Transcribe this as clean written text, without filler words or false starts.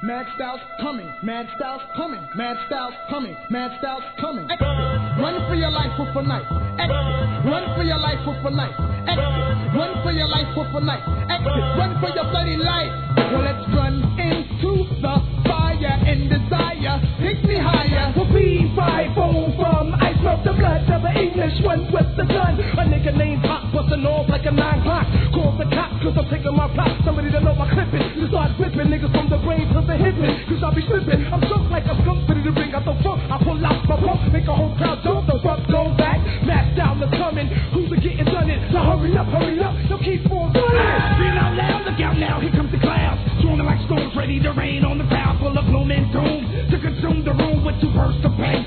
Mad styles coming, mad styles coming, mad styles coming, mad styles coming. Exit, run for your life with a knife. Exit, run for your life with a knife. Exit, run for your life with a knife. Exit, run for your bloody life. Well, let's run into the fire and desire. Take me higher. We'll be 5 from ice melt the blood of an English one with the gun. A nigga named Pop bustin' off like a 9 o'clock. Call the cops cause I'm taking my plot. Somebody that know my clipping. You start whipping niggas from the brain to the hippin'. Cause I'll be slipping. I'm choked like a skunk ready to bring out the funk. I pull out my pump, make a whole crowd jump. The fuck go back. Mass down the coming. Who's the getting done it? Now hurry up, don't keep on running. Feel out loud, look out now, here comes the clouds. Swarming like storms ready to rain on the crowd full of gloom and doom. To consume the room with 2 bursts of pain.